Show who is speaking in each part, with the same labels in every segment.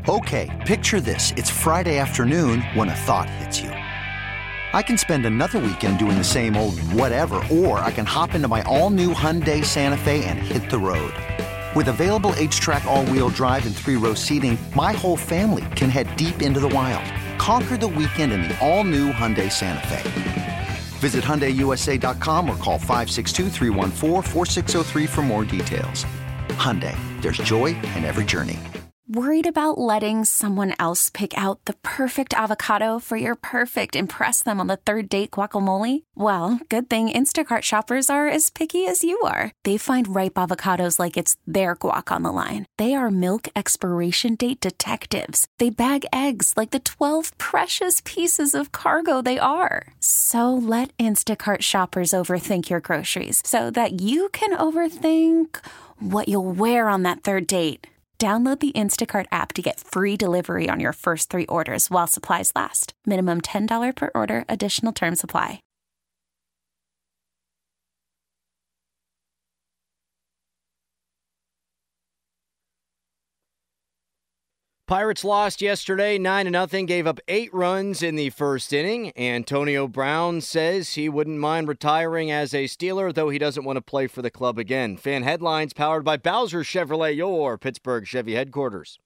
Speaker 1: Okay, picture this. It's Friday afternoon when a thought hits you. I can spend another weekend doing the same old whatever, or I can hop into my all-new Hyundai Santa Fe and hit the road. With available H-Track all-wheel drive and 3-row seating, my whole family can head deep into the wild. Conquer the weekend in the all-new Hyundai Santa Fe. Visit HyundaiUSA.com or call 562-314-4603 for more details. Hyundai, there's joy in every journey.
Speaker 2: Worried about letting someone else pick out the perfect avocado for your perfect impress them on the third date guacamole? Well, good thing Instacart shoppers are as picky as you are. They find ripe avocados like it's their guac on the line. They are milk expiration date detectives. They bag eggs like the 12 precious pieces of cargo they are. So let Instacart shoppers overthink your groceries so that you can overthink what you'll wear on that third date. Download the Instacart app to get free delivery on your first 3 orders while supplies last. Minimum $10 per order. Additional terms apply.
Speaker 3: Pirates lost yesterday 9-0, gave up 8 runs in the first inning. Antonio Brown says he wouldn't mind retiring as a Steeler, though he doesn't want to play for the club again. Fan headlines powered by Bowser Chevrolet, your Pittsburgh Chevy headquarters.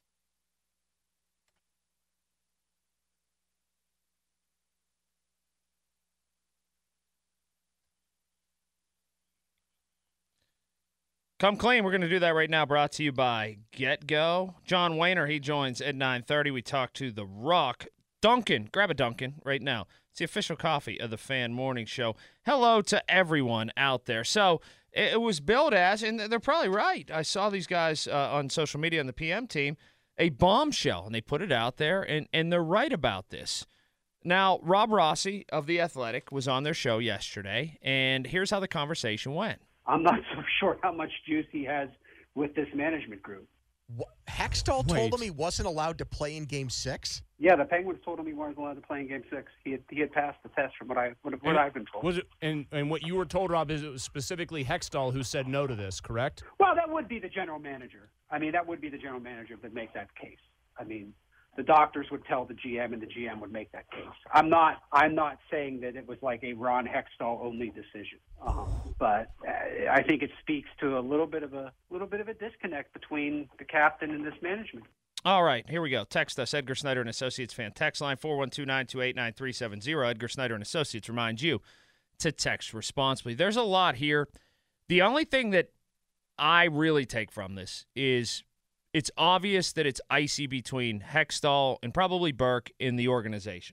Speaker 4: Come clean. We're going to do that right now. Brought to you by GetGo. John Wayner, he joins at 9:30. We talk to The Rock. Dunkin'. Grab a Dunkin' right now. It's the official coffee of the Fan Morning Show. Hello to everyone out there. So it was billed as, and they're probably right. I saw these guys on social media on the PM team, a bombshell, and they put it out there, and they're right about this. Now, Rob Rossi of The Athletic was on their show yesterday, and here's how the conversation went.
Speaker 5: I'm not so sure how much juice he has with this management group.
Speaker 6: Hextall told him he wasn't allowed to play in Game 6?
Speaker 5: Yeah, the Penguins told him he wasn't allowed to play in Game 6. He had passed the test from what I've been told.
Speaker 7: Was it, and what you were told, Rob, is it was specifically Hextall who said no to this, correct?
Speaker 5: Well, that would be the general manager. I mean, that would be the general manager that makes that case. I mean, the doctors would tell the GM, and the GM would make that case. I'm not saying that it was like a Ron Hextall only decision, but I think it speaks to a little bit of a disconnect between the captain and this management.
Speaker 4: All right, here we go. Text us, Edgar Snyder and Associates fan text line 412-928-9370. Edgar Snyder and Associates remind you to text responsibly. There's a lot here. The only thing that I really take from this is it's obvious that it's icy between Hextall and probably Burke in the organization.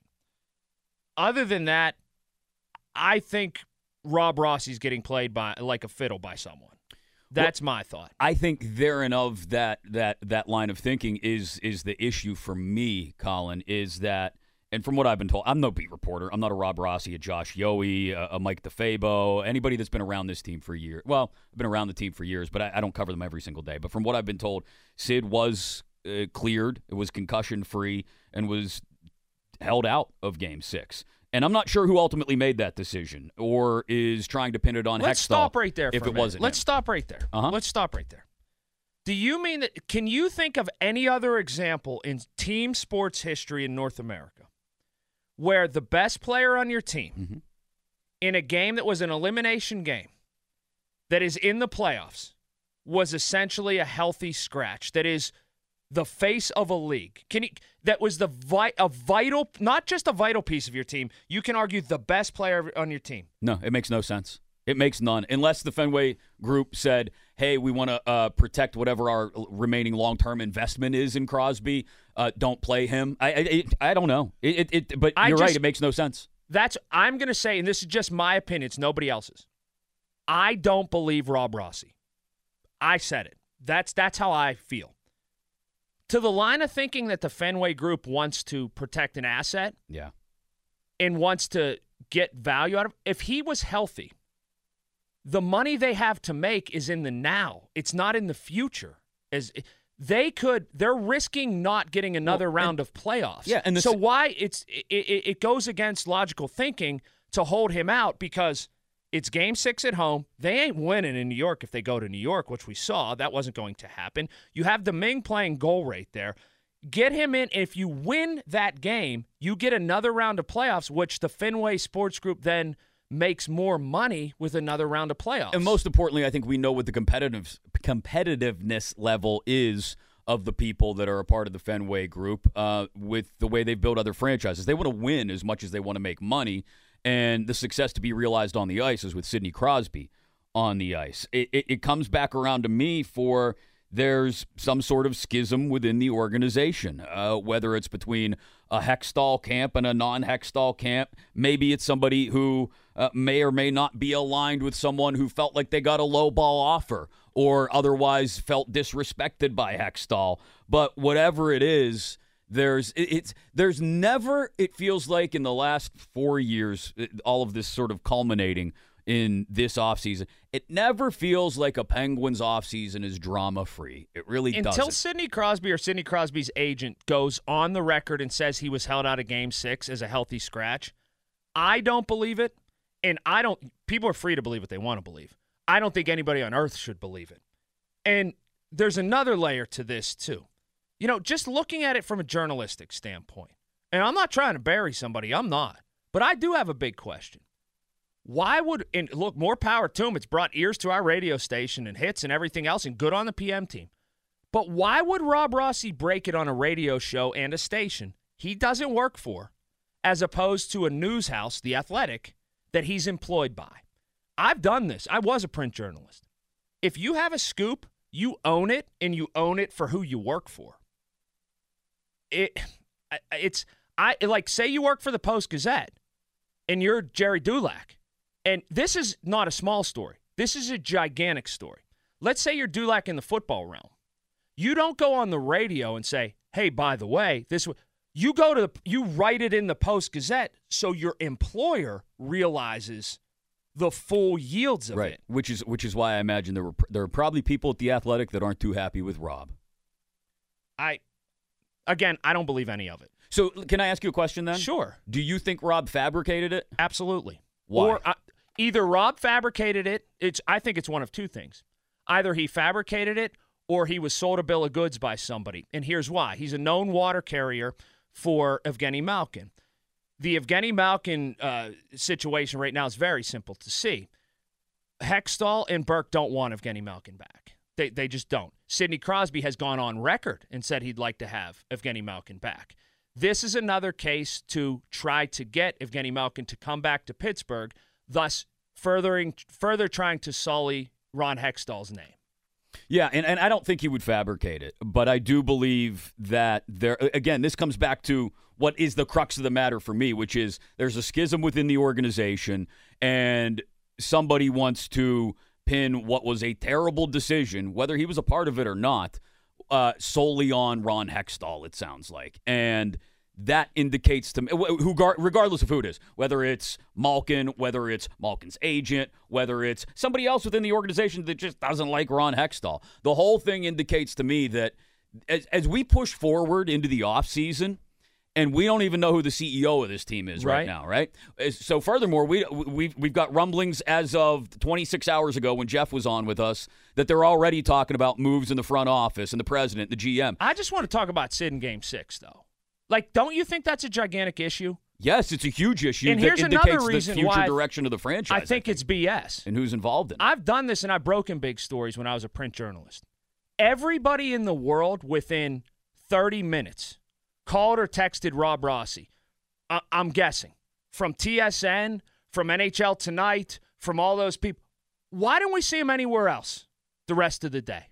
Speaker 4: Other than that, I think Rob Rossi's getting played by like a fiddle by someone. That's my thought.
Speaker 8: I think therein of that line of thinking is the issue for me, Colin, is that, and from what I've been told, I'm no beat reporter. I'm not a Rob Rossi, a Josh Yohe, a Mike DeFabo, anybody that's been around this team for years. Well, I've been around the team for years, but I don't cover them every single day. But from what I've been told, Sid was cleared, it was concussion-free, and was held out of Game 6. And I'm not sure who ultimately made that decision or is trying to pin it on Hextall.
Speaker 4: Let's stop right there
Speaker 8: if
Speaker 4: for a
Speaker 8: it
Speaker 4: minute.
Speaker 8: wasn't
Speaker 4: Let's
Speaker 8: him.
Speaker 4: stop right there. Let's stop right there. Do you mean that? Can you think of any other example in team sports history in North America where the best player on your team in a game that was an elimination game that is in the playoffs was essentially a healthy scratch, that is the face of a league? That was a vital, not just a vital piece of your team, you can argue the best player on your team.
Speaker 8: No, it makes no sense. It makes none. Unless the Fenway group said, hey, we want to protect whatever our remaining long-term investment is in Crosby. Don't play him. I don't know. But you're right. It makes no sense.
Speaker 4: I'm going to say, and this is just my opinion, it's nobody else's. I don't believe Rob Rossi. I said it. That's how I feel. To the line of thinking that the Fenway group wants to protect an asset, and wants to get value out of it, if he was healthy, the money they have to make is in the now. It's not in the future. They're risking not getting another round of playoffs.
Speaker 8: Yeah, and
Speaker 4: so why it goes against logical thinking to hold him out, because it's Game 6 at home. They ain't winning in New York if they go to New York, which we saw. That wasn't going to happen. You have Domingue playing goal rate there. Get him in. If you win that game, you get another round of playoffs, which the Fenway Sports Group then makes more money with another round of playoffs.
Speaker 8: And most importantly, I think we know what the competitiveness level is of the people that are a part of the Fenway Group with the way they've built other franchises. They want to win as much as they want to make money, and the success to be realized on the ice is with Sidney Crosby on the ice. It comes back around to me for there's some sort of schism within the organization, whether it's between a Hextall camp and a non-Hextall camp. Maybe it's somebody who may or may not be aligned with someone who felt like they got a low ball offer or otherwise felt disrespected by Hextall. But whatever it is, there's never, it feels like in the last 4 years, all of this sort of culminating in this offseason, it never feels like a Penguins offseason is drama-free. It really doesn't.
Speaker 4: Until Sidney Crosby or Sidney Crosby's agent goes on the record and says he was held out of Game 6 as a healthy scratch, I don't believe it, and people are free to believe what they want to believe. I don't think anybody on earth should believe it. And there's another layer to this, too. Just looking at it from a journalistic standpoint, and I'm not trying to bury somebody, I'm not, but I do have a big question. Why would, and look, more power to him. It's brought ears to our radio station and hits and everything else, and good on the PM team. But why would Rob Rossi break it on a radio show and a station he doesn't work for, as opposed to a news house, The Athletic, that he's employed by? I've done this. I was a print journalist. If you have a scoop, you own it, and you own it for who you work for. Say you work for the Post-Gazette, and you're Jerry Dulac. And this is not a small story. This is a gigantic story. Let's say you're Dulac in the football realm. You don't go on the radio and say, hey, by the way, you write it in the Post-Gazette so your employer realizes the full yields of it.
Speaker 8: Which is why I imagine there are probably people at The Athletic that aren't too happy with Rob. I
Speaker 4: don't believe any of it.
Speaker 8: So can I ask you a question then?
Speaker 4: Sure.
Speaker 8: Do you think Rob fabricated it?
Speaker 4: Absolutely.
Speaker 8: Why?
Speaker 4: Or either Rob fabricated it. I think it's one of two things. Either he fabricated it or he was sold a bill of goods by somebody. And here's why. He's a known water carrier for Evgeny Malkin. The Evgeny Malkin situation right now is very simple to see. Hextall and Burke don't want Evgeny Malkin back. They just don't. Sidney Crosby has gone on record and said he'd like to have Evgeny Malkin back. This is another case to try to get Evgeny Malkin to come back to Pittsburgh, thus further trying to sully Ron Hextall's name.
Speaker 8: Yeah, and I don't think he would fabricate it, but I do believe that this comes back to what is the crux of the matter for me, which is there's a schism within the organization, and somebody wants to pin what was a terrible decision, whether he was a part of it or not, solely on Ron Hextall, it sounds like. And that indicates to me, regardless of who it is, whether it's Malkin, whether it's Malkin's agent, whether it's somebody else within the organization that just doesn't like Ron Hextall, the whole thing indicates to me that as we push forward into the offseason, and we don't even know who the CEO of this team is right now, right? So furthermore, we've got rumblings as of 26 hours ago when Jeff was on with us that they're already talking about moves in the front office and the president, the GM.
Speaker 4: I just want to talk about Sid in Game 6, though. Don't you think that's a gigantic issue?
Speaker 8: Yes, it's a huge issue.
Speaker 4: And here's another reason
Speaker 8: the future
Speaker 4: why
Speaker 8: direction of the franchise.
Speaker 4: I think it's BS.
Speaker 8: And who's involved in it.
Speaker 4: I've done this, and I've broken big stories when I was a print journalist. Everybody in the world within 30 minutes called or texted Rob Rossi. I'm guessing. From TSN, from NHL Tonight, from all those people. Why didn't we see him anywhere else the rest of the day?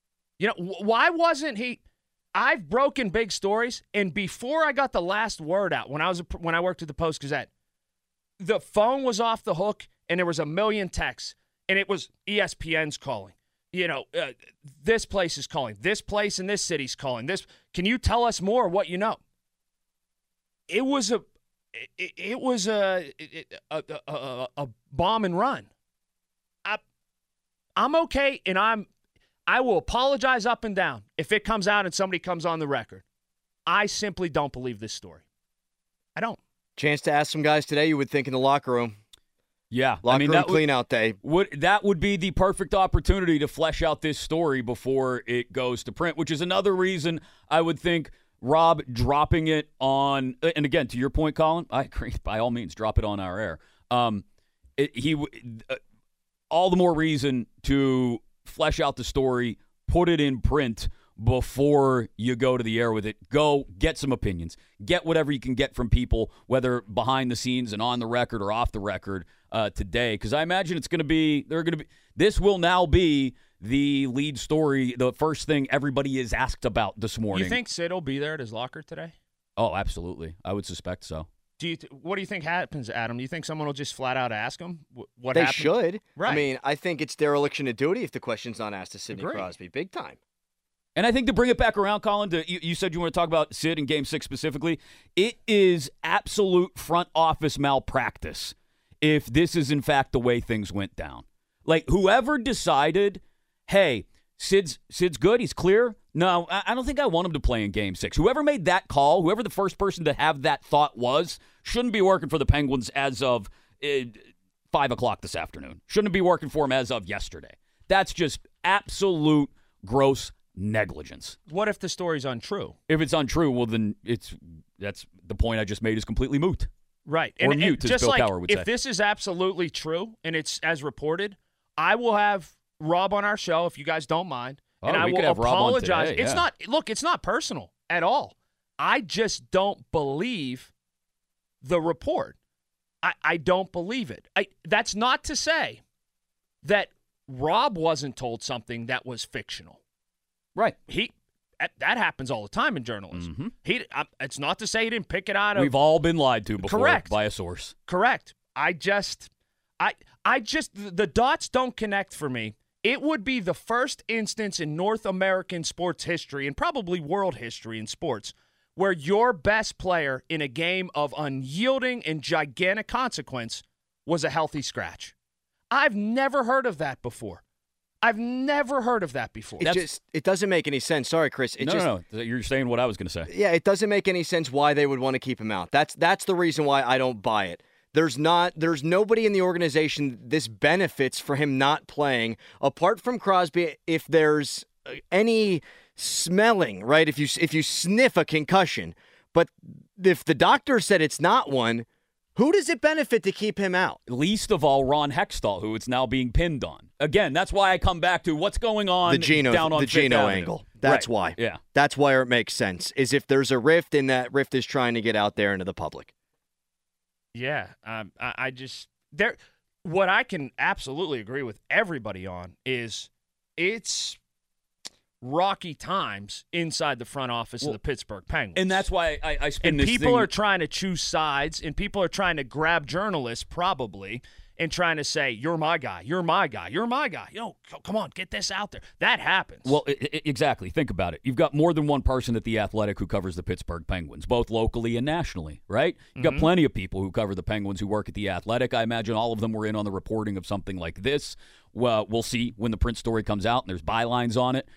Speaker 4: Why wasn't he? I've broken big stories, and before I got the last word out, when I worked at the Post-Gazette, the phone was off the hook, and there was a million texts, and it was ESPN's calling. This place is calling. This place in this city's calling. This. Can you tell us more what you know? It was a bomb and run. I'm okay, and I will apologize up and down if it comes out and somebody comes on the record. I simply don't believe this story. I don't.
Speaker 3: Chance to ask some guys today, you would think, in the locker room.
Speaker 8: Yeah.
Speaker 3: Locker room clean-out day.
Speaker 8: That would be the perfect opportunity to flesh out this story before it goes to print, which is another reason I would think Rob dropping it on, and again, to your point, Colin, I agree. By all means, drop it on our air. All the more reason to flesh out the story, put it in print before you go to the air with it. Go get some opinions. Get whatever you can get from people, whether behind the scenes and on the record or off the record today. Because I imagine it's going to be, this will now be the lead story, the first thing everybody is asked about this morning.
Speaker 4: You think Sid will be there at his locker today?
Speaker 8: Oh, absolutely. I would suspect so.
Speaker 4: What do you think happens, Adam? Do you think someone will just flat out ask him what
Speaker 3: they
Speaker 4: happened?
Speaker 3: should.
Speaker 4: Right.
Speaker 3: I mean, I think it's dereliction of duty if the question's not asked to Sidney
Speaker 4: Agreed.
Speaker 3: Crosby. Big time.
Speaker 8: And I think to bring it back around, Colin, you said you want to talk about Sid in Game 6 specifically. It is absolute front office malpractice if this is, in fact, the way things went down. Like, whoever decided, hey, Sid's good, he's clear. No, I don't think I want him to play in Game 6. Whoever made that call, whoever the first person to have that thought was, shouldn't be working for the Penguins as of 5 o'clock this afternoon. Shouldn't be working for him as of yesterday. That's just absolute gross negligence.
Speaker 4: What if the story's untrue?
Speaker 8: If it's untrue, well, then that's the point I just made is completely moot.
Speaker 4: Right.
Speaker 8: Or mute, as
Speaker 4: just
Speaker 8: Bill
Speaker 4: like,
Speaker 8: Cowher would say.
Speaker 4: If this is absolutely true and it's as reported, I will have Rob on our show if you guys don't mind. And I will apologize.
Speaker 8: Today, yeah.
Speaker 4: It's not personal at all. I just don't believe the report. I don't believe it. That's not to say that Rob wasn't told something that was fictional.
Speaker 8: Right.
Speaker 4: That happens all the time in journalism.
Speaker 8: Mm-hmm.
Speaker 4: It's not to say he didn't pick it out of.
Speaker 8: We've all been lied to before
Speaker 4: Correct.
Speaker 8: by a source.
Speaker 4: Correct. I just the dots don't connect for me. It would be the first instance in North American sports history and probably world history in sports where your best player in a game of unyielding and gigantic consequence was a healthy scratch. I've never heard of that before.
Speaker 3: It doesn't make any sense. Sorry, Chris.
Speaker 8: No. You're saying what I was going to say.
Speaker 3: Yeah, it doesn't make any sense why they would want to keep him out. That's the reason why I don't buy it. There's nobody in the organization this benefits for him not playing, apart from Crosby. If there's any smelling, right? If you sniff a concussion, but if the doctor said it's not one, who does it benefit to keep him out?
Speaker 8: Least of all, Ron Hextall, who it's now being pinned on. Again, that's why I come back to what's going on down on
Speaker 3: the
Speaker 8: Fifth
Speaker 3: Geno
Speaker 8: Avenue.
Speaker 3: angle. That's
Speaker 8: right.
Speaker 3: why.
Speaker 8: Yeah,
Speaker 3: that's why it makes sense. Is if there's a rift and that rift is trying to get out there into the public.
Speaker 4: Yeah, what I can absolutely agree with everybody on is it's rocky times inside the front office of the Pittsburgh Penguins.
Speaker 8: And that's why I spin
Speaker 4: and
Speaker 8: this
Speaker 4: people
Speaker 8: thing.
Speaker 4: are trying to choose sides, and people are trying to grab journalists probably and trying to say, you're my guy, you're my guy, you're my guy. Come on, get this out there. That happens.
Speaker 8: Well, exactly. Think about it. You've got more than one person at The Athletic who covers the Pittsburgh Penguins, both locally and nationally, right? You've got plenty of people who cover the Penguins who work at The Athletic. I imagine all of them were in on the reporting of something like this. Well, we'll see when the print story comes out and there's bylines on it.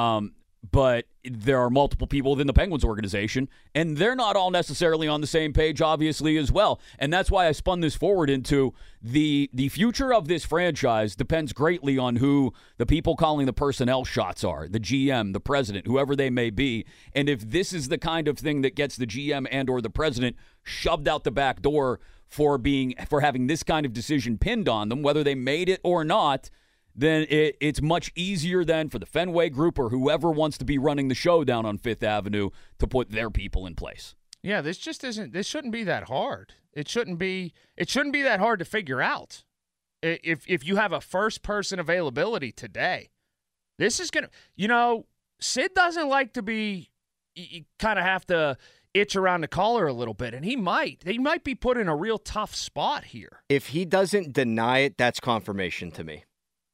Speaker 8: But there are multiple people within the Penguins organization, and they're not all necessarily on the same page, obviously, as well. And that's why I spun this forward into the future of this franchise depends greatly on who the people calling the personnel shots are, the GM, the president, whoever they may be. And if this is the kind of thing that gets the GM and or the president shoved out the back door for having this kind of decision pinned on them, whether they made it or not, then it's much easier then for the Fenway Group or whoever wants to be running the show down on Fifth Avenue to put their people in place.
Speaker 4: Yeah, this shouldn't be that hard. It shouldn't be that hard to figure out. If you have a first person availability today, this is Sid doesn't like to be, you kind of have to itch around the collar a little bit, and he might be put in a real tough spot here.
Speaker 3: If he doesn't deny it, that's confirmation to me.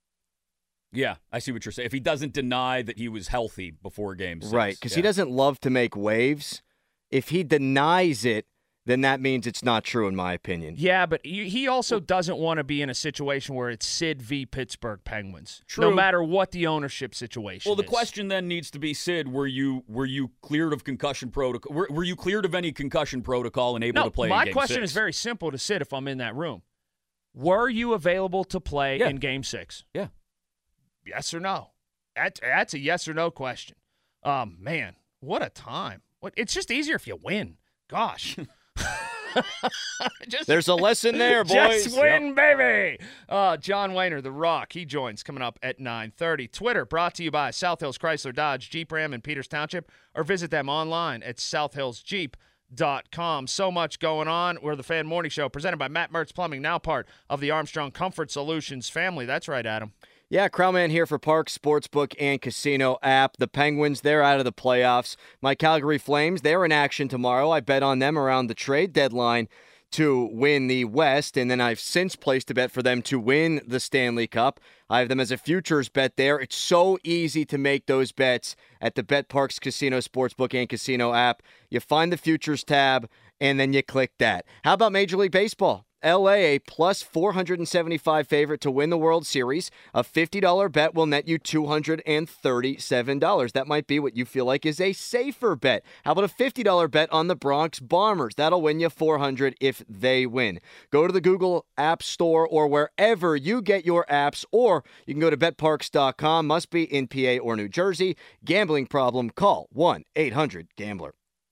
Speaker 8: Yeah, I see what you're saying. If he doesn't deny that he was healthy before Game 6.
Speaker 3: Right, because he doesn't love to make waves. If he denies it, then that means it's not true, in my opinion.
Speaker 4: Yeah, but he also doesn't want to be in a situation where it's Sid v. Pittsburgh Penguins.
Speaker 8: True.
Speaker 4: No matter what the ownership situation is.
Speaker 8: Well, the question then needs to be, Sid, were you cleared of concussion protocol? Were you cleared of any concussion protocol and able to play in Game 6?
Speaker 4: My question is very simple to Sid if I'm in that room. Were you available to play in Game 6?
Speaker 8: Yeah. Yes
Speaker 4: or no? That's a yes or no question. Man, what a time. It's just easier if you win. Gosh.
Speaker 3: There's a lesson there, boys.
Speaker 4: Just win, baby. John Wayner, The Rock, he joins coming up at 9:30. Twitter brought to you by South Hills Chrysler Dodge Jeep Ram in Peters Township, or visit them online at southhillsjeep.com. So much going on. We're the Fan Morning Show, presented by Matt Mertz Plumbing, now part of the Armstrong Comfort Solutions family. That's right, Adam.
Speaker 3: Yeah, Crowman here for Parx Sportsbook and Casino app. The Penguins, they're out of the playoffs. My Calgary Flames, they're in action tomorrow. I bet on them around the trade deadline to win the West, and then I've since placed a bet for them to win the Stanley Cup. I have them as a futures bet there. It's so easy to make those bets at the BetParx Casino Sportsbook and Casino app. You find the futures tab, and then you click that. How about Major League Baseball? LA, a plus 475 favorite to win the World Series. A $50 bet will net you $237. That might be what you feel like is a safer bet. How about a $50 bet on the Bronx Bombers? That'll win you $400 if they win. Go to the Google App Store or wherever you get your apps, or you can go to betparx.com. Must be in PA or New Jersey. Gambling problem? Call 1-800-GAMBLER.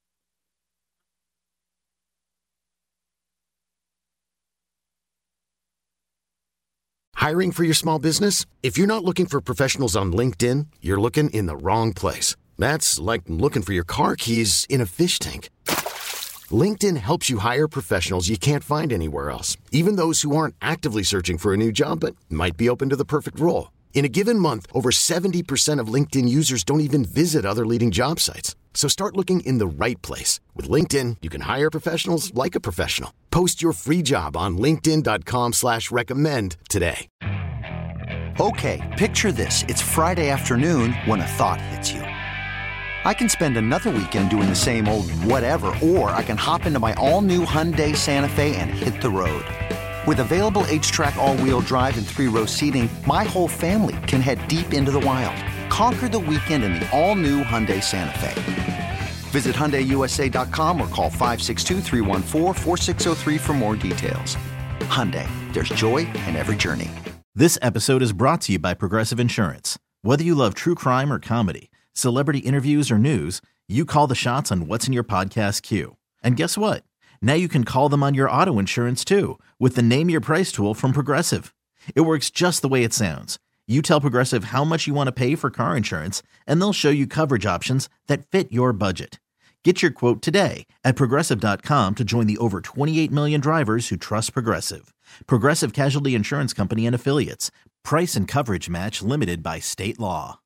Speaker 9: Hiring for your small business? If you're not looking for professionals on LinkedIn, you're looking in the wrong place. That's like looking for your car keys in a fish tank. LinkedIn helps you hire professionals you can't find anywhere else, even those who aren't actively searching for a new job but might be open to the perfect role. In a given month, over 70% of LinkedIn users don't even visit other leading job sites. So start looking in the right place. With LinkedIn, you can hire professionals like a professional. Post your free job on linkedin.com/recommend today.
Speaker 1: Okay, picture this. It's Friday afternoon when a thought hits you. I can spend another weekend doing the same old whatever, or I can hop into my all-new Hyundai Santa Fe and hit the road. With available H-Track all-wheel drive and 3-row seating, my whole family can head deep into the wild. Conquer the weekend in the all-new Hyundai Santa Fe. Visit HyundaiUSA.com or call 562-314-4603 for more details. Hyundai, there's joy in every journey.
Speaker 10: This episode is brought to you by Progressive Insurance. Whether you love true crime or comedy, celebrity interviews or news, you call the shots on what's in your podcast queue. And guess what? Now you can call them on your auto insurance too with the Name Your Price tool from Progressive. It works just the way it sounds. You tell Progressive how much you want to pay for car insurance, and they'll show you coverage options that fit your budget. Get your quote today at Progressive.com to join the over 28 million drivers who trust Progressive. Progressive Casualty Insurance Company and Affiliates. Price and coverage match limited by state law.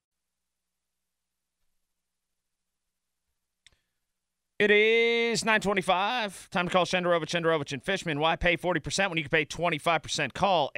Speaker 4: It is 9:25. Time to call Shenderovich and Fishman. Why pay 40% when you can pay 25%? Call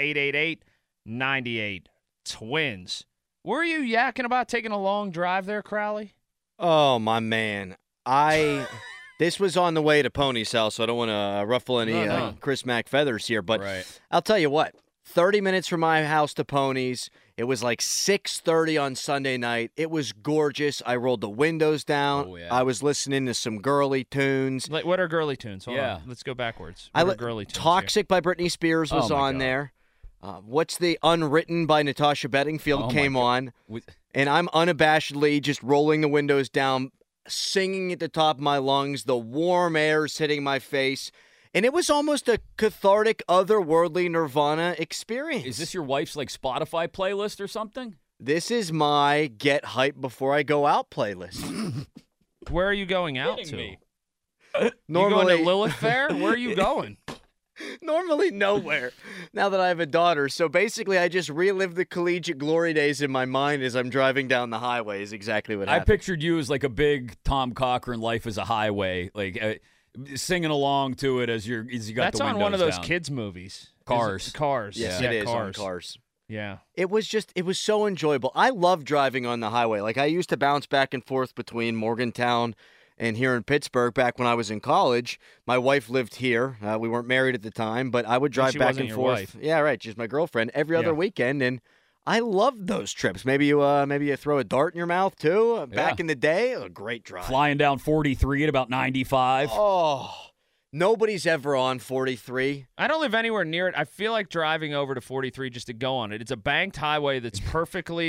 Speaker 4: 888-98-TWINS. Were you yakking about taking a long drive there, Crowley?
Speaker 3: Oh, my man. This was on the way to Pony's house, so I don't want to ruffle any Chris Mack feathers here. But I'll tell you what, 30 minutes from my house to Pony's. It was like 6:30 on Sunday night. It was gorgeous. I rolled the windows down.
Speaker 8: Oh, yeah.
Speaker 3: I was listening to some girly tunes.
Speaker 4: Like, what are girly tunes? Hold on. Let's go backwards. Girly tunes
Speaker 3: Toxic by Britney Spears was on there. What's the Unwritten by Natasha Bedingfield came on. And I'm unabashedly just rolling the windows down, singing at the top of my lungs, the warm air's hitting my face. And it was almost a cathartic, otherworldly Nirvana experience.
Speaker 8: Is this your wife's like Spotify playlist or something?
Speaker 3: This is my get hype before I go out playlist.
Speaker 4: Where are you going out to?
Speaker 8: Me.
Speaker 3: Normally,
Speaker 4: you going to Lilith Fair? Where are you going?
Speaker 3: Normally nowhere, now that I have a daughter. So basically, I just relive the collegiate glory days in my mind as I'm driving down the highway is exactly what happened.
Speaker 8: I pictured you as like a big Tom Cochran, Life is a Highway, like singing along to it as you got
Speaker 4: That's
Speaker 8: the windows
Speaker 4: on one of those
Speaker 8: down.
Speaker 4: kids' movies.
Speaker 8: Cars.
Speaker 4: Cars.
Speaker 3: Yes,
Speaker 4: yeah,
Speaker 3: it is
Speaker 4: Cars.
Speaker 3: on Cars.
Speaker 4: Yeah.
Speaker 3: It was so enjoyable. I love driving on the highway. Like, I used to bounce back and forth between Morgantown and here in Pittsburgh back when I was in college. My wife lived here. We weren't married at the time, but I would drive back and forth.
Speaker 4: Wife.
Speaker 3: Yeah, right. She's my girlfriend every other weekend, and I loved those trips. Maybe you throw a dart in your mouth too. Back in the day, a great drive.
Speaker 8: Flying down 43 at about 95.
Speaker 3: Oh, nobody's ever on 43.
Speaker 4: I don't live anywhere near it. I feel like driving over to 43 just to go on it. It's a banked highway that's perfectly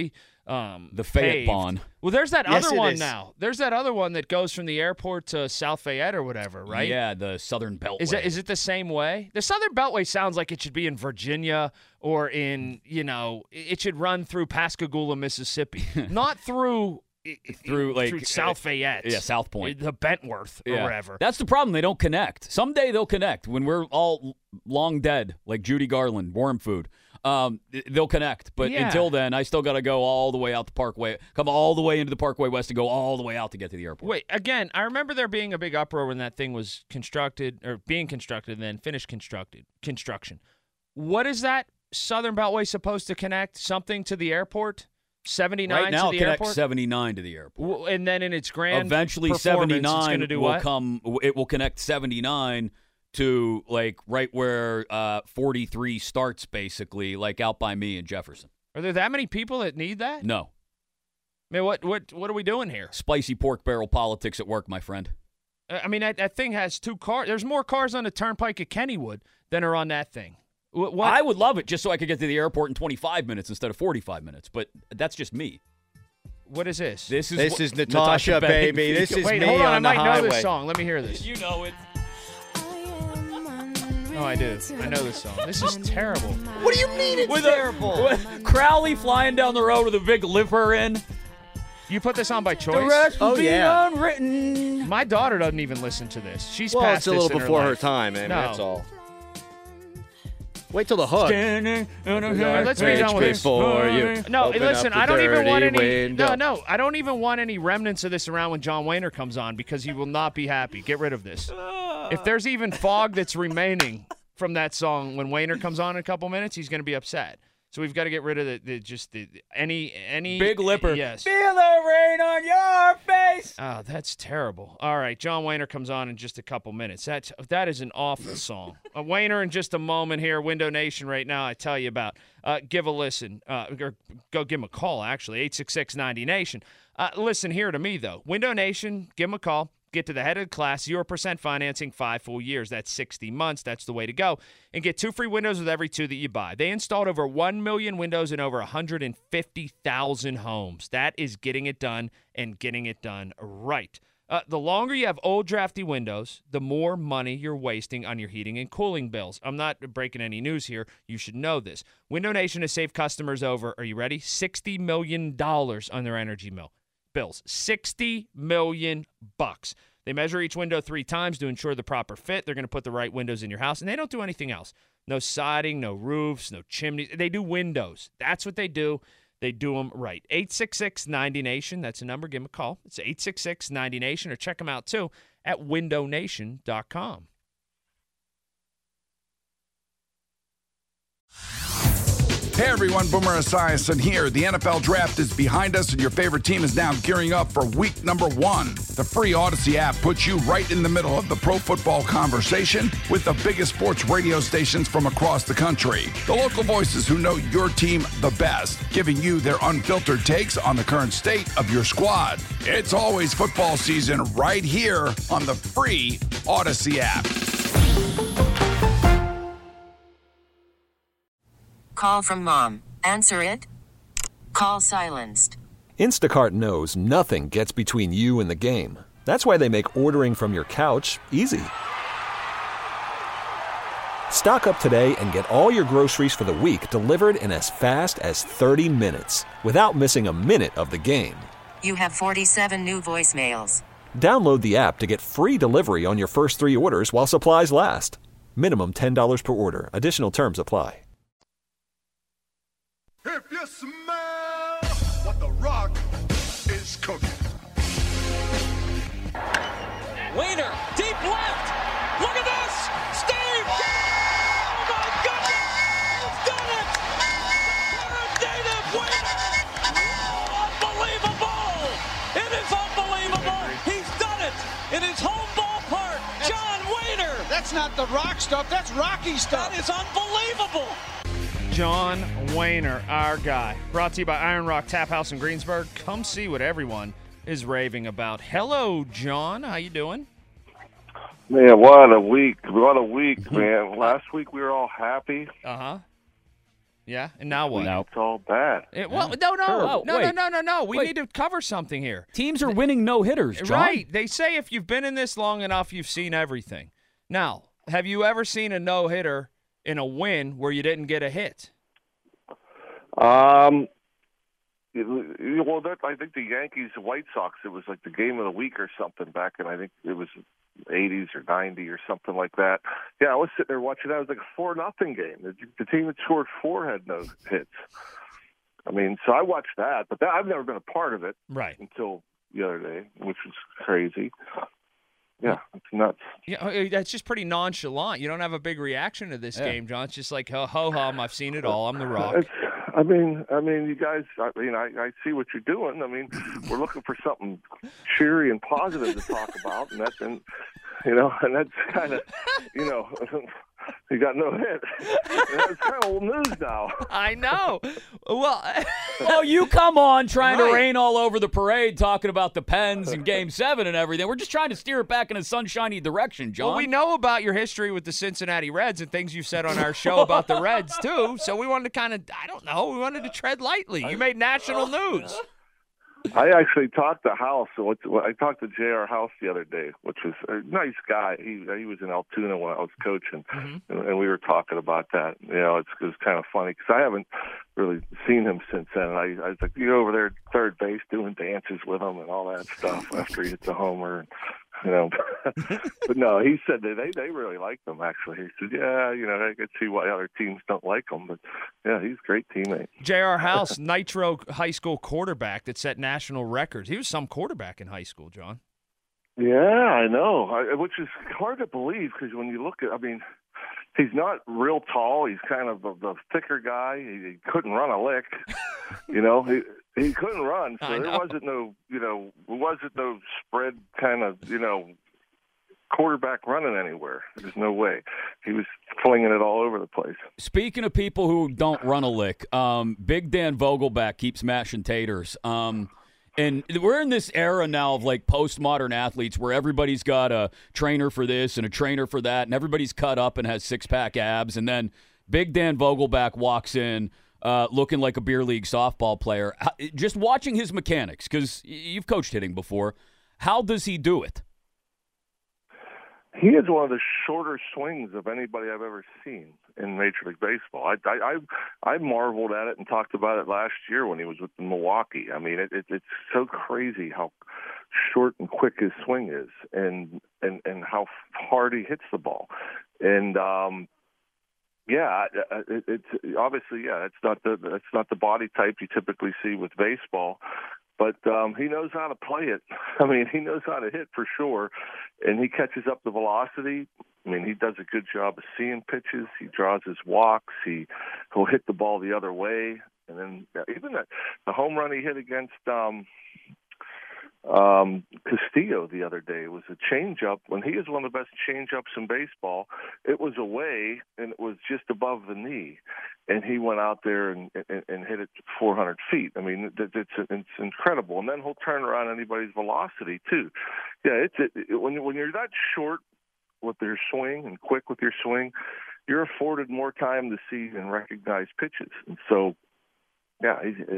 Speaker 8: The Fayette
Speaker 4: paved.
Speaker 8: Bond.
Speaker 4: Well, there's that
Speaker 3: Yes,
Speaker 4: other
Speaker 3: it
Speaker 4: one
Speaker 3: is.
Speaker 4: now. There's that other one that goes from the airport to South Fayette or whatever, right?
Speaker 8: Yeah, the Southern Beltway.
Speaker 4: Is it the same way? The Southern Beltway sounds like it should be in Virginia or in, it should run through Pascagoula, Mississippi, not through South Fayette.
Speaker 8: Yeah, South Point.
Speaker 4: The Bentworth or whatever.
Speaker 8: That's the problem. They don't connect. Someday they'll connect when we're all long dead, like Judy Garland, worm food. They'll connect. But until then, I still got to go all the way out the Parkway, come all the way into the Parkway West and go all the way out to get to the airport.
Speaker 4: Wait, again, I remember there being a big uproar when that thing was constructed or being constructed and then finished construction. What is that Southern Beltway supposed to connect? Something to the airport? 79
Speaker 8: right now,
Speaker 4: to the
Speaker 8: it connects
Speaker 4: airport?
Speaker 8: 79 to the airport.
Speaker 4: And then in its grand
Speaker 8: eventually
Speaker 4: performance, it's
Speaker 8: 79
Speaker 4: gonna do
Speaker 8: will
Speaker 4: what?
Speaker 8: come. It will connect 79 to like right where 43 starts, basically, like out by me in Jefferson.
Speaker 4: Are there that many people that need that?
Speaker 8: No.
Speaker 4: I mean, what are we doing here?
Speaker 8: Spicy pork barrel politics at work, my friend.
Speaker 4: I mean, that thing has 2 cars. There's more cars on the turnpike at Kennywood than are on that thing. What?
Speaker 8: I would love it just so I could get to the airport in 25 minutes instead of 45 minutes, but that's just me.
Speaker 4: What is this?
Speaker 3: This is Natasha, baby. This is
Speaker 4: Wait,
Speaker 3: me
Speaker 4: hold on. I
Speaker 3: on the
Speaker 4: might know
Speaker 3: highway.
Speaker 4: this song. Let me hear this.
Speaker 8: You know it.
Speaker 4: Oh, I do. I know this song. This is terrible.
Speaker 3: What do you mean it's terrible?
Speaker 8: With Crowley flying down the road with a big lipper in.
Speaker 4: You put this on by choice?
Speaker 8: The rest will be
Speaker 3: yeah.
Speaker 8: unwritten.
Speaker 4: My daughter doesn't even listen to this. She's
Speaker 3: Well,
Speaker 4: past
Speaker 3: it's a
Speaker 4: this
Speaker 3: little
Speaker 4: in
Speaker 3: before her
Speaker 4: life.
Speaker 3: time, man.
Speaker 4: No.
Speaker 3: That's all. Wait till the hook.
Speaker 8: Standing on a
Speaker 4: All right, let's be done with this.
Speaker 3: Before you.
Speaker 4: No,
Speaker 3: Open
Speaker 4: listen,
Speaker 3: up the
Speaker 4: I don't even want
Speaker 3: dirty
Speaker 4: any.
Speaker 3: window.
Speaker 4: No, I don't even want any remnants of this around when John Wayner comes on because he will not be happy. Get rid of this. If there's even fog that's remaining from that song when Wayner comes on in a couple minutes, he's going to be upset. So we've got to get rid of any
Speaker 8: Big lipper.
Speaker 4: Yes.
Speaker 8: Feel the rain on your face.
Speaker 4: Oh, that's terrible. All right, John Wayner comes on in just a couple minutes. That is an awful song. Wayner in just a moment here. Window Nation right now, I tell you about. Give a listen. Or go give him a call, actually, 866-90-NATION. Listen here to me, though. Window Nation, give him a call. Get to the head of the class, 0% financing, 5 full years. That's 60 months. That's the way to go. And get 2 free windows with every 2 that you buy. They installed over 1 million windows in over 150,000 homes. That is getting it done and getting it done right. The longer you have old, drafty windows, the more money you're wasting on your heating and cooling bills. I'm not breaking any news here. You should know this. Window Nation has saved customers over, are you ready, $60 million on their energy bills. $60 million. They measure each window 3 times to ensure the proper fit. They're going to put the right windows in your house, and they don't do anything else. No siding, no roofs, no chimneys. They do windows. That's what they do. They do them right. 866-90-NATION. That's the number. Give them a call. It's 866-90-NATION, or check them out, too, at windownation.com.
Speaker 11: Hey everyone, Boomer Esiason here. The NFL Draft is behind us and your favorite team is now gearing up for week number 1. The free Odyssey app puts you right in the middle of the pro football conversation with the biggest sports radio stations from across the country. The local voices who know your team the best, giving you their unfiltered takes on the current state of your squad. It's always football season right here on the free Odyssey app.
Speaker 12: Call from mom. Answer it. Call silenced.
Speaker 13: Instacart knows nothing gets between you and the game. That's why they make ordering from your couch easy. Stock up today and get all your groceries for the week delivered in as fast as 30 minutes without missing a minute of the game.
Speaker 12: You have 47 new voicemails.
Speaker 13: Download the app to get free delivery on your first 3 orders while supplies last. Minimum $10 per order. Additional terms apply.
Speaker 14: If you smell what the Rock is cooking.
Speaker 15: Wayner, deep left. Look at this. Steve. Oh, my goodness. He's done it. David Wayner. Oh, unbelievable. It is unbelievable. He's done it in his home ballpark. John Wayner.
Speaker 16: That's not the Rock stuff. That's Rocky stuff.
Speaker 15: That is unbelievable.
Speaker 4: John Wayner, our guy. Brought to you by Iron Rock Tap House in Greensburg. Come see what everyone is raving about. Hello, John. How you doing?
Speaker 17: Man, what a week. What a week, man. Last week we were all happy.
Speaker 4: Uh-huh. Yeah, and now what?
Speaker 8: No.
Speaker 17: It's all bad.
Speaker 4: No. We need to cover something here.
Speaker 8: Teams are winning no-hitters, John.
Speaker 4: Right. They say if you've been in this long enough, you've seen everything. Now, have you ever seen a no-hitter in a win where you didn't get a hit?
Speaker 17: Well, I think the Yankees, White Sox, it was like the game of the week or something back in, I think it was 80s or 90 or something like that. Yeah, I was sitting there watching that. It was like a 4-0 game. The team that scored 4 had no hits. I mean, so I watched that, but I've never been a part of it until the other day, which was crazy. Yeah, it's nuts.
Speaker 4: Yeah, that's just pretty nonchalant. You don't have a big reaction to this game, John. It's just like, ho-hum, I've seen it all. I'm the Rock.
Speaker 17: I mean, you guys, I see what you're doing. I mean, we're looking for something cheery and positive to talk about, and that's kind of, you got no hit. It's kind of old news now.
Speaker 4: I know. Well,
Speaker 8: you come on trying to rain all over the parade, talking about the Pens and Game 7 and everything. We're just trying to steer it back in a sunshiny direction, John.
Speaker 4: Well, we know about your history with the Cincinnati Reds and things you've said on our show about the Reds, too. So we wanted to kind of, we wanted to tread lightly. You made national news.
Speaker 17: I actually talked to House. I talked to J.R. House the other day, which was a nice guy. He was in Altoona when I was coaching, and we were talking about that. It was kind of funny because I haven't really seen him since then. And I was like, you're over there at third base doing dances with him and all that stuff after he hits a homer. But no, he said that they really liked him, actually. He said, I could see why other teams don't like him, but yeah, he's a great teammate.
Speaker 4: J.R. House, Nitro high school quarterback that set national records. He was some quarterback in high school, John.
Speaker 17: Yeah, I know, which is hard to believe because when you look at, he's not real tall. He's kind of the thicker guy. He couldn't run a lick. He couldn't run, so there wasn't no spread kind of, quarterback running anywhere. There's no way. He was flinging it all over the place.
Speaker 8: Speaking of people who don't run a lick, Big Dan Vogelback keeps mashing taters. And we're in this era now of like postmodern athletes where everybody's got a trainer for this and a trainer for that, and everybody's cut up and has six-pack abs. And then Big Dan Vogelback walks in looking like a beer league softball player. Just watching his mechanics, because you've coached hitting before, how does he do it?
Speaker 17: He has one of the shorter swings of anybody I've ever seen in Major League Baseball. I marveled at it and talked about it last year when he was with Milwaukee. I mean, it's so crazy how short and quick his swing is, and how hard he hits the ball. And it's obviously it's not the body type you typically see with baseball. But he knows how to play it. I mean, he knows how to hit for sure, and he catches up the velocity. I mean, he does a good job of seeing pitches. He draws his walks. He'll hit the ball the other way, and then even the home run he hit against Castillo the other day was a changeup. When he is one of the best changeups in baseball, it was away and it was just above the knee, and he went out there and hit it 400 feet. I mean, it's incredible. And then he'll turn around anybody's velocity too. Yeah, when you're that short with your swing and quick with your swing, you're afforded more time to see and recognize pitches. And so, yeah,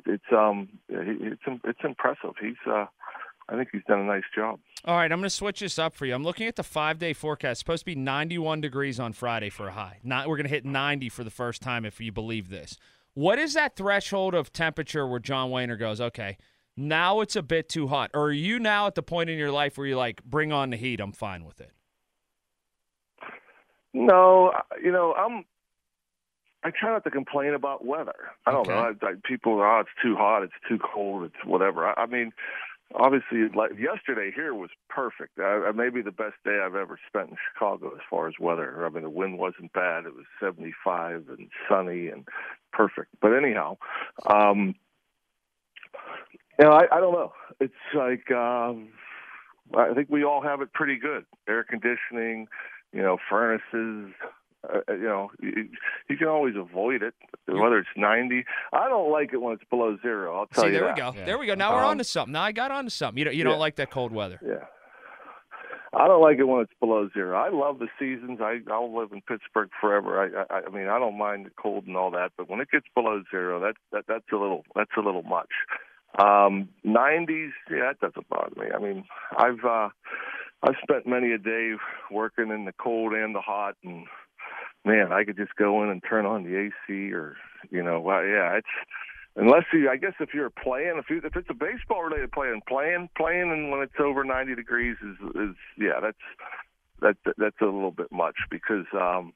Speaker 17: it's impressive. I think he's done a nice job.
Speaker 4: All right, I'm going to switch this up for you. I'm looking at the 5-day forecast. It's supposed to be 91 degrees on Friday for a high. We're going to hit 90 for the first time if you believe this. What is that threshold of temperature where John Wehner goes, okay, now it's a bit too hot? Or are you now at the point in your life where you're like, bring on the heat, I'm fine with it?
Speaker 17: No, I try not to complain about weather. I don't know. People, it's too hot, it's too cold, it's whatever. I mean, obviously, like yesterday here was perfect. Maybe the best day I've ever spent in Chicago as far as weather. I mean, the wind wasn't bad. It was 75 and sunny and perfect. But anyhow, I don't know. It's like I think we all have it pretty good. Air conditioning, furnaces. You can always avoid it, whether it's 90. I don't like it when it's below zero. I'll tell you that.
Speaker 4: There we go. Now we're on to something. Now I got on to something. You don't like that cold weather.
Speaker 17: Yeah. I don't like it when it's below zero. I love the seasons. I'll live in Pittsburgh forever. I mean, I don't mind the cold and all that, but when it gets below zero, that's a little much. 90s, yeah, that doesn't bother me. I mean, I've spent many a day working in the cold and the hot, and man, I could just go in and turn on the AC, or it's. Unless I guess if you're playing, if it's a baseball related playing, and when it's over 90 degrees is that's a little bit much, because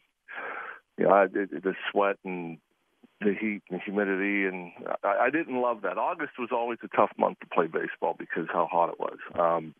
Speaker 17: the sweat and the heat and humidity, and I didn't love that. August was always a tough month to play baseball because how hot it was.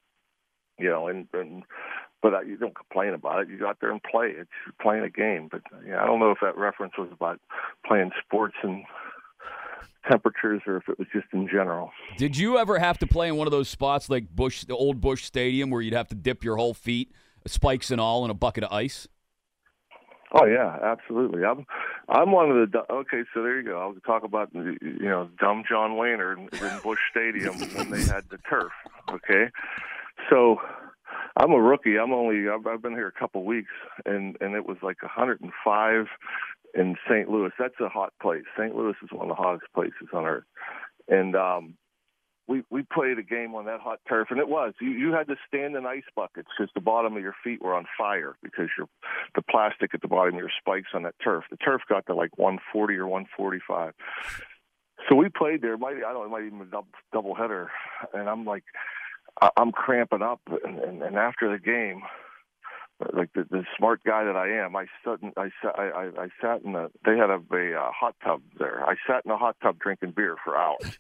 Speaker 17: But you don't complain about it. You go out there and play. It's playing a game. But I don't know if that reference was about playing sports and temperatures, or if it was just in general.
Speaker 8: Did you ever have to play in one of those spots like the old Busch Stadium, where you'd have to dip your whole feet, spikes and all, in a bucket of ice?
Speaker 17: Oh yeah, absolutely. I'm one of the. Okay, so there you go. I'll talk about dumb John Wehner in Busch Stadium when they had the turf. Okay, so I'm a rookie. I've been here a couple weeks, and it was like 105. In St. Louis. That's a hot place. St. Louis is one of the hottest places on earth. And we played a game on that hot turf, and it was. You had to stand in ice buckets because the bottom of your feet were on fire because the plastic at the bottom of your spikes on that turf. The turf got to like 140 or 145. So we played there. It might even be a double header. And I'm like, I'm cramping up. And after the game, like the smart guy that I am, I sat in they had a hot tub there. I sat in a hot tub drinking beer for hours.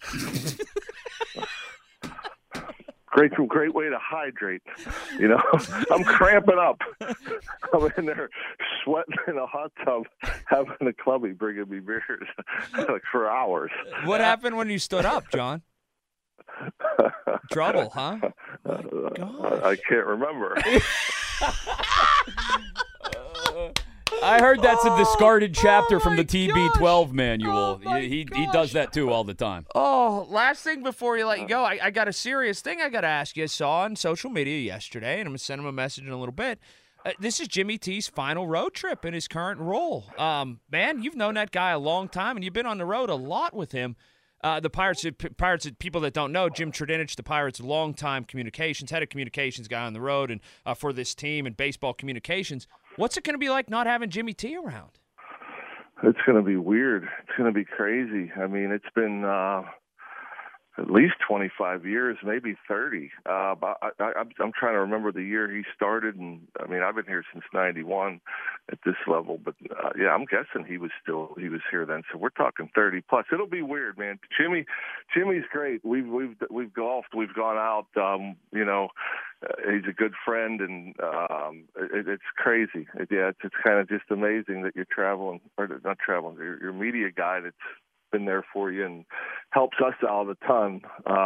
Speaker 17: Great way to hydrate. I'm cramping up. I'm in there sweating in a hot tub, having the clubby bringing me beers like for hours.
Speaker 4: What happened when you stood up, John? Trouble, huh?
Speaker 17: I can't remember.
Speaker 8: I heard that's a discarded chapter from the TB12 manual. He does that too all the time.
Speaker 4: Oh, last thing before you let you go, I got a serious thing I got to ask you. I saw on social media yesterday, and I'm going to send him a message in a little bit. This is Jimmy T's final road trip in his current role. Man, you've known that guy a long time, and you've been on the road a lot with him. The Pirates, people that don't know, Jim Tredinich, the Pirates' longtime head of communications guy on the road and for this team and baseball communications. What's it going to be like not having Jimmy T around?
Speaker 17: It's going to be weird. It's going to be crazy. I mean, it's been at least 25 years, maybe 30. But I'm trying to remember the year he started, and I mean, I've been here since '91 at this level. But I'm guessing he was here then. So we're talking 30 plus. It'll be weird, man. Jimmy's great. We've golfed. We've gone out. He's a good friend, and it's crazy. It's kind of just amazing that you're traveling, or not traveling. Your media guy that's been there for you and helps us out a ton.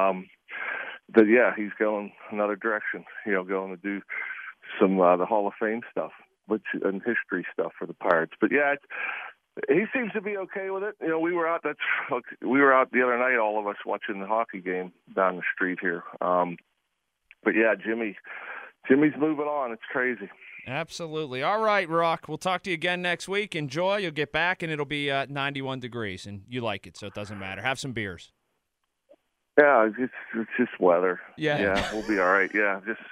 Speaker 17: But he's going another direction. Going to do some the Hall of Fame stuff, and history stuff for the Pirates. But he seems to be okay with it. We were out. We were out the other night, all of us watching the hockey game down the street here. But Jimmy's moving on. It's crazy.
Speaker 4: Absolutely. All right, Rock. We'll talk to you again next week. Enjoy. You'll get back, and it'll be 91 degrees, and you like it, so it doesn't matter. Have some beers.
Speaker 17: Yeah, it's just weather.
Speaker 4: Yeah,
Speaker 17: we'll be all right. Yeah, just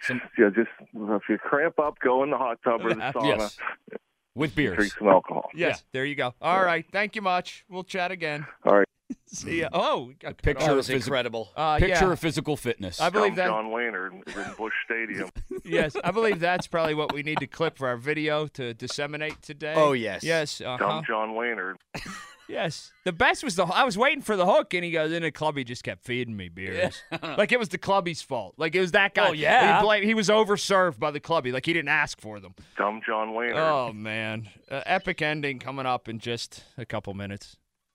Speaker 17: if you cramp up, go in the hot tub or the sauna.
Speaker 8: Yes. With beers.
Speaker 17: Drink some alcohol.
Speaker 4: Yes, there you go. All right. Thank you much. We'll chat again.
Speaker 17: All right.
Speaker 4: See ya. Oh, we got
Speaker 8: picture
Speaker 3: was incredible.
Speaker 8: Picture of physical fitness.
Speaker 4: I believe that
Speaker 17: John Wehner in Busch Stadium.
Speaker 4: Yes, I believe that's probably what we need to clip for our video to disseminate today.
Speaker 3: Oh yes,
Speaker 4: yes.
Speaker 17: Dumb John Wehner.
Speaker 4: Yes, the best was I was waiting for the hook, and he goes in the club. He just kept feeding me beers, like it was the clubby's fault. Like it was that guy.
Speaker 8: Oh yeah,
Speaker 4: he was overserved by the clubby. Like he didn't ask for them.
Speaker 17: Dumb John Wehner.
Speaker 4: Oh man, epic ending coming up in just a couple minutes.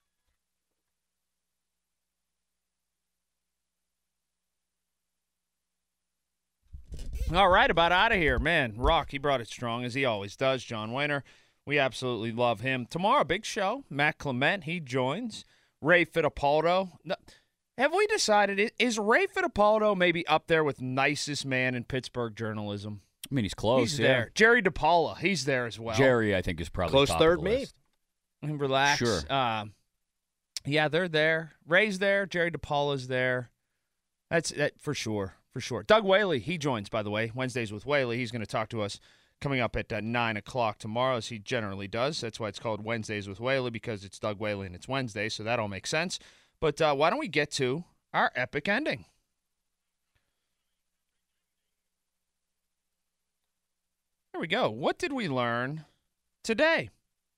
Speaker 4: All right, about out of here. Man, Rock, he brought it strong, as he always does. John Wehner, we absolutely love him. Tomorrow, big show. Matt Clement, he joins. Ray Fittipaldo. Have we decided, is Ray Fittipaldo maybe up there with nicest man in Pittsburgh journalism?
Speaker 8: I mean, he's close.
Speaker 4: He's
Speaker 8: yeah.
Speaker 4: there. Jerry DiPaola, he's there as well.
Speaker 8: Jerry, I think, is probably
Speaker 3: close
Speaker 8: top
Speaker 3: third.
Speaker 8: of the list.
Speaker 4: And relax.
Speaker 8: Sure.
Speaker 4: Yeah, they're there. Ray's there. Jerry DiPaula's there. That for sure. For sure. Doug Whaley, he joins, by the way, Wednesdays with Whaley. He's going to talk to us coming up at 9 o'clock tomorrow, as he generally does. That's why it's called Wednesdays with Whaley, because it's Doug Whaley and it's Wednesday, so that all makes sense. But why don't we get to our epic ending? Here we go. What did we learn today?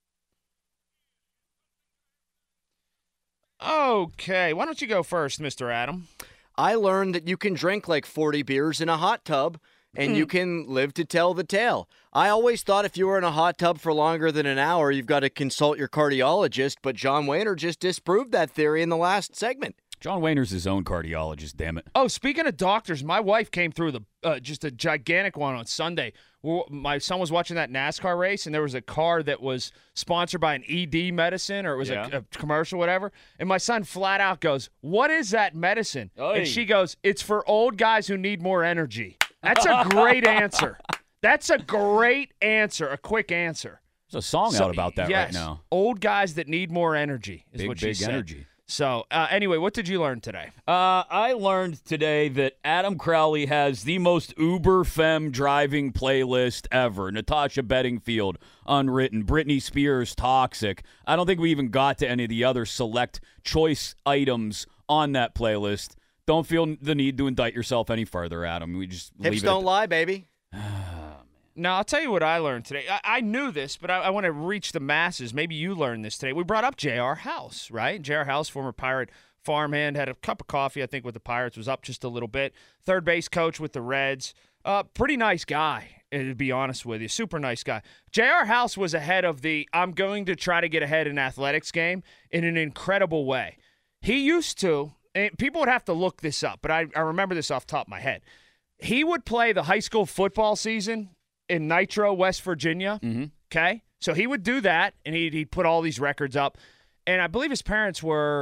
Speaker 4: Okay, why don't you go first, Mr. Adam?
Speaker 3: I learned that you can drink like 40 beers in a hot tub, and you can live to tell the tale. I always thought if you were in a hot tub for longer than an hour, you've got to consult your cardiologist, but John Wehner just disproved that theory in the last segment.
Speaker 8: John Wehner's his own cardiologist, damn it.
Speaker 4: Oh, speaking of doctors, my wife came through just a gigantic one on Sunday. My son was watching that NASCAR race, and there was a car that was sponsored by an ED medicine, or it was a commercial, whatever. And my son flat out goes, "What is that medicine?"
Speaker 8: Oy.
Speaker 4: And she goes, "It's for old guys who need more energy." That's a great answer. That's a great answer, a quick answer.
Speaker 8: There's a song out about that
Speaker 4: yes,
Speaker 8: right now.
Speaker 4: Old guys that need more energy is what she said.
Speaker 8: Big energy.
Speaker 4: So, anyway, what did you learn today?
Speaker 8: I learned today that Adam Crowley has the most uber femme driving playlist ever. Natasha Bedingfield, Unwritten, Britney Spears, Toxic. I don't think we even got to any of the other select choice items on that playlist. Don't feel the need to indict yourself any further, Adam. We just leave
Speaker 3: Hips
Speaker 8: it
Speaker 3: don't lie, baby.
Speaker 4: Now, I'll tell you what I learned today. I knew this, but I want to reach the masses. Maybe you learned this today. We brought up J.R. House, right? J.R. House, former Pirate farmhand, had a cup of coffee, I think, with the Pirates, was up just a little bit. Third base coach with the Reds. Pretty nice guy, to be honest with you. Super nice guy. J.R. House was ahead of the I'm going to try to get ahead in athletics game in an incredible way. He used to, and people would have to look this up, but I remember this off the top of my head. He would play the high school football season in Nitro, West Virginia, okay? So he would do that, and he'd put all these records up. And I believe his parents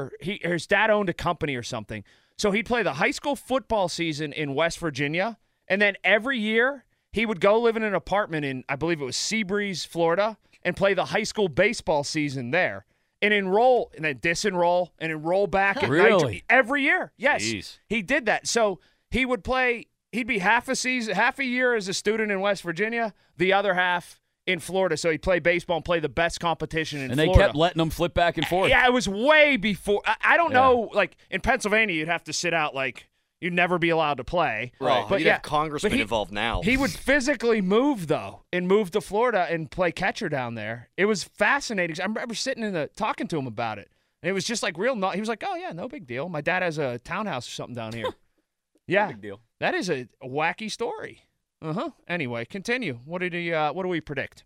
Speaker 4: his dad owned a company or something. So he'd play the high school football season in West Virginia, and then every year he would go live in an apartment in, I believe it was Seabreeze, Florida, and play the high school baseball season there. And enroll, and then disenroll, and enroll back at
Speaker 8: Really?
Speaker 4: every year. Yes,
Speaker 8: Jeez.
Speaker 4: he did that. So he would play. He'd be half a year as a student in West Virginia, the other half in Florida. So he'd play baseball and play the best competition in Florida.
Speaker 8: And they kept letting him flip back and forth.
Speaker 4: Yeah, it was way before. I don't know. Like in Pennsylvania, you'd have to sit out. Like you'd never be allowed to play.
Speaker 3: Right.
Speaker 4: But
Speaker 3: You'd have congressmen involved now.
Speaker 4: He would physically move though, and move to Florida and play catcher down there. It was fascinating. I remember sitting talking to him about it. And it was just like real. He was like, "Oh yeah, no big deal. My dad has a townhouse or something down here." Yeah,
Speaker 8: big deal.
Speaker 4: That is a wacky story. Anyway, continue. What do we predict?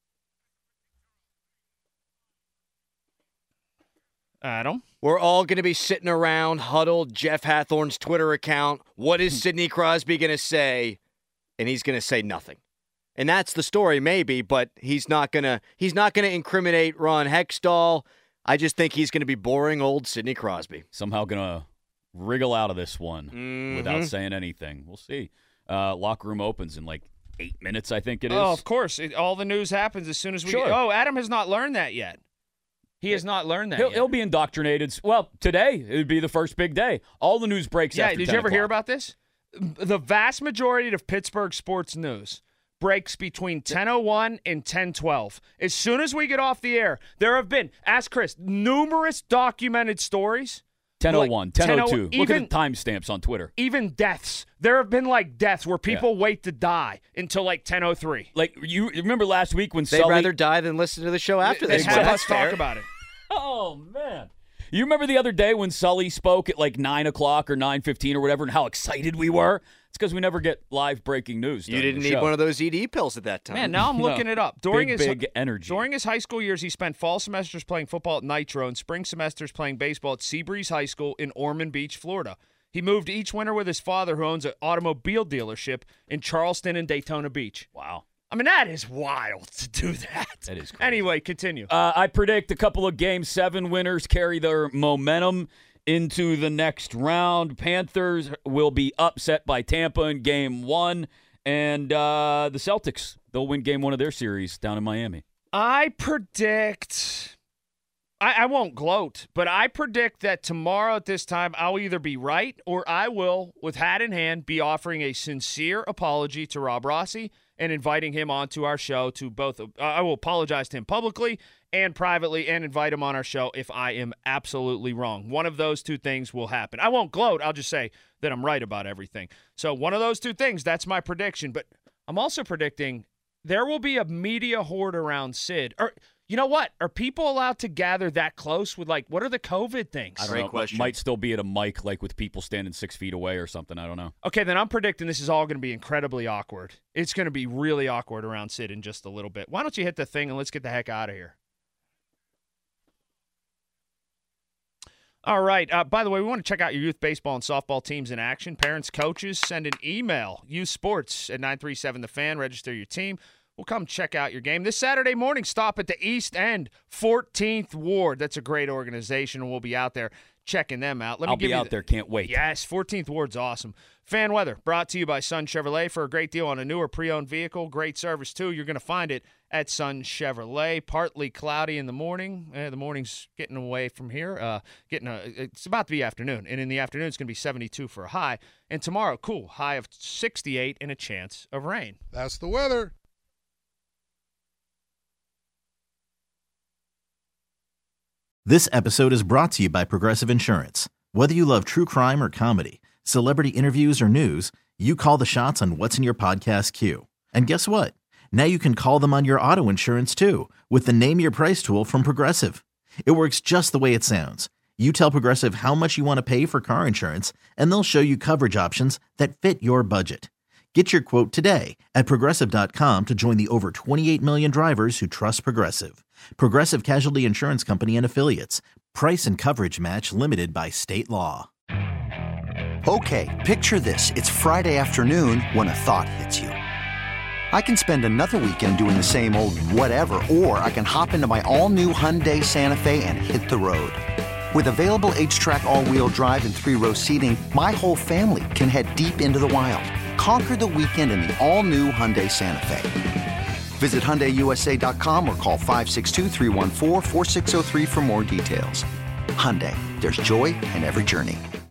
Speaker 4: Adam?
Speaker 3: We're all going to be sitting around, huddled, Jeff Hathorn's Twitter account. What is Sidney Crosby going to say? And he's going to say nothing. And that's the story, maybe, but he's not going to incriminate Ron Hextall. I just think he's going to be boring old Sidney Crosby.
Speaker 8: Somehow going to wriggle out of this one without saying anything. We'll see. Locker room opens in like 8 minutes, I think it is.
Speaker 4: Oh, of course. All the news happens as soon as we
Speaker 8: Sure.
Speaker 4: Oh, Adam has not learned that yet. He has not learned that yet.
Speaker 8: He'll be indoctrinated. Well, today it would be the first big day. All the news breaks after 10
Speaker 4: did you ever hear
Speaker 8: o'clock.
Speaker 4: about this? The vast majority of Pittsburgh sports news breaks between 10:01 and 10:12. As soon as we get off the air, there have been, ask Chris, numerous documented stories.
Speaker 8: 10:01, 10:02. Look
Speaker 4: even-
Speaker 8: at the timestamps on Twitter.
Speaker 4: Even deaths. There have been like deaths where people wait to die until like 10:03.
Speaker 8: Like, you remember last week when
Speaker 3: They'd
Speaker 8: Sully...
Speaker 3: rather die than listen to the show after
Speaker 4: They
Speaker 3: this.
Speaker 4: had
Speaker 3: Well,
Speaker 4: us talk about it.
Speaker 8: Oh, man. You remember the other day when Sully spoke at like 9 o'clock or 9:15 or whatever and how excited we were? It's because we never get live breaking news.
Speaker 3: You didn't need one of those ED pills at that time.
Speaker 4: Man, now I'm looking it up.
Speaker 8: Big energy.
Speaker 4: During his high school years, he spent fall semesters playing football at Nitro and spring semesters playing baseball at Seabreeze High School in Ormond Beach, Florida. He moved each winter with his father, who owns an automobile dealership in Charleston and Daytona Beach.
Speaker 8: Wow.
Speaker 4: I mean, that is wild to do that.
Speaker 8: That is crazy.
Speaker 4: Anyway, continue.
Speaker 8: I predict a couple of Game 7 winners carry their momentum into the next round. Panthers will be upset by Tampa in Game 1. And the Celtics, they'll win Game 1 of their series down in Miami.
Speaker 4: I predict... I won't gloat, but I predict that tomorrow at this time I'll either be right or I will, with hat in hand, be offering a sincere apology to Rob Rossi and inviting him onto our show to both. I will apologize to him publicly and privately and invite him on our show if I am absolutely wrong. One of those two things will happen. I won't gloat. I'll just say that I'm right about everything. So one of those two things, that's my prediction. But I'm also predicting there will be a media horde around Sid. Or you know what? Are people allowed to gather that close with, like, what are the COVID things?
Speaker 8: I don't know. Question. Might still be at a mic, like with people standing 6 feet away or something. I don't know.
Speaker 4: Okay, then I'm predicting this is all going to be incredibly awkward. It's going to be really awkward around Sid in just a little bit. Why don't you hit the thing and let's get the heck out of here? All right. By the way, we want to check out your youth baseball and softball teams in action. Parents, coaches, send an email. Youthsports at 937 The Fan. Register your team. We'll come check out your game. This Saturday morning, stop at the East End 14th Ward. That's a great organization, and we'll be out there checking them out.
Speaker 8: I'll be out there. Can't wait.
Speaker 4: Yes, 14th Ward's awesome. Fan weather brought to you by Sun Chevrolet. For a great deal on a newer pre-owned vehicle. Great service, too. You're going to find it at Sun Chevrolet. Partly cloudy in the morning. The morning's getting away from here. It's about to be afternoon. And in the afternoon, it's going to be 72 for a high. And tomorrow, cool, high of 68 and a chance of rain.
Speaker 14: That's the weather.
Speaker 10: This episode is brought to you by Progressive Insurance. Whether you love true crime or comedy, celebrity interviews or news, you call the shots on what's in your podcast queue. And guess what? Now you can call them on your auto insurance too with the Name Your Price tool from Progressive. It works just the way it sounds. You tell Progressive how much you want to pay for car insurance, and they'll show you coverage options that fit your budget. Get your quote today at Progressive.com to join the over 28 million drivers who trust Progressive. Progressive Casualty Insurance Company and Affiliates. Price and coverage match limited by state law.
Speaker 1: Okay, picture this. It's Friday afternoon when a thought hits you. I can spend another weekend doing the same old whatever, or I can hop into my all-new Hyundai Santa Fe and hit the road. With available H-Track all-wheel drive and 3-row seating, my whole family can head deep into the wild. Conquer the weekend in the all-new Hyundai Santa Fe. Visit HyundaiUSA.com or call 562-314-4603 for more details. Hyundai, there's joy in every journey.